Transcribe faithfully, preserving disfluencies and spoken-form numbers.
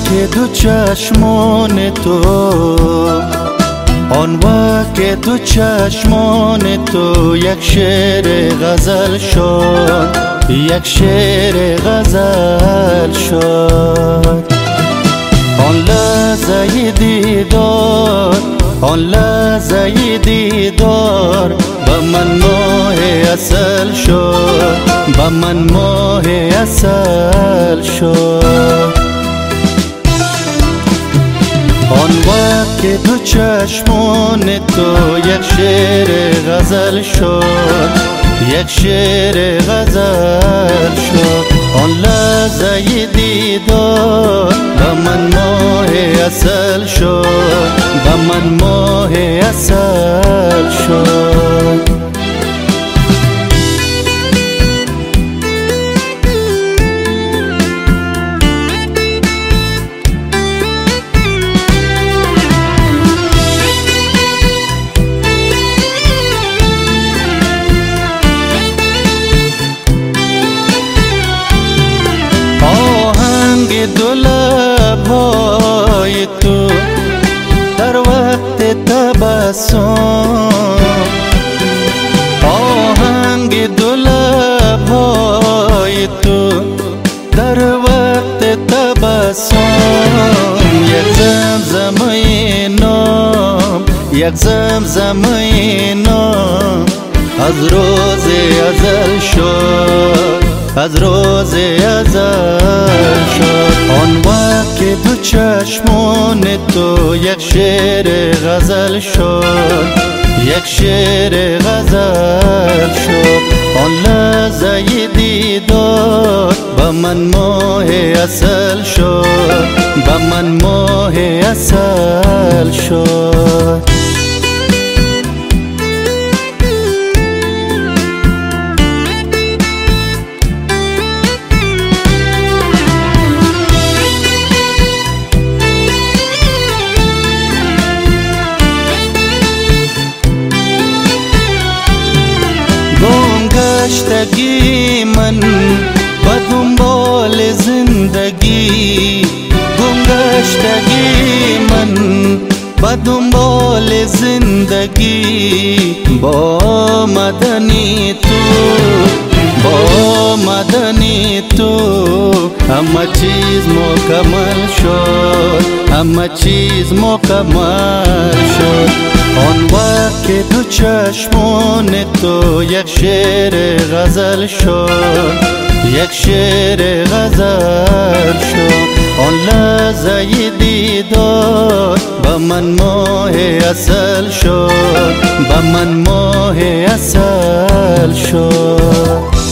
وقت دو چشمان تو، آن وقت دو چشمان تو یک شعر غزل شد، یک شعر غزل شد. آن لحظه دیدار، آن لحظه دیدار با من ماه اصل شد، با من ماه اصل شد. آن وقت دو چشمان تو یک شعر غزل شد، یک شعر غزل شد. آن لحظه دیدار با من ماه اصل شد، با من ماه اصل شد. دو لب‌های تو در وقت تبسم، آهنگ دو لب‌های تو در وقت تبسم. یک زمزمه نام، یک زمزمه نام از روز ازل شد، از روز ازل شد. آن وقت دو چشمان تو یک شعر غزل شد، یک شعر غزل شد. آن لحظه دیدار با من ماه اصل شد، با من ماه اصل شد. گشتگی من به دنبال زندگی، گم گشتگی من به دنبال زندگی. با مدنی تو، با مدنی تو همه چیز مکمل شد، همه چیز مکمل شد. آن وقت دو چشمان تو یک شعر غزل شد، یک شعر غزل شد. آن لحظه دیدار با من ماه اصل شد، با من ماه اصل شد.